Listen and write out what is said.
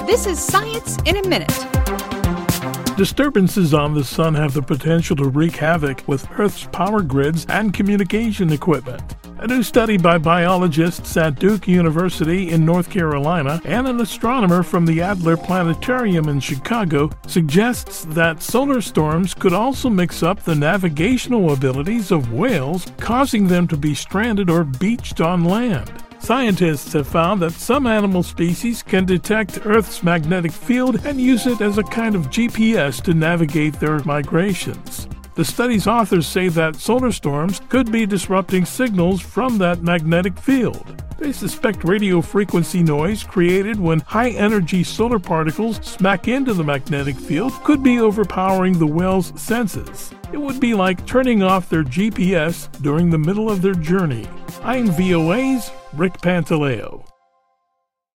This is Science in a Minute. Disturbances on the sun have the potential to wreak havoc with Earth's power grids and communication equipment. A new study by biologists at Duke University in North Carolina and an astronomer from the Adler Planetarium in Chicago suggests that solar storms could also mix up the navigational abilities of whales, causing them to be stranded or beached on land. Scientists have found that some animal species can detect Earth's magnetic field and use it as a kind of GPS to navigate their migrations. The study's authors say that solar storms could be disrupting signals from that magnetic field. They suspect radio frequency noise created when high-energy solar particles smack into the magnetic field could be overpowering the whale's senses. It would be like turning off their GPS during the middle of their journey. I'm VOA's Rick Pantaleo.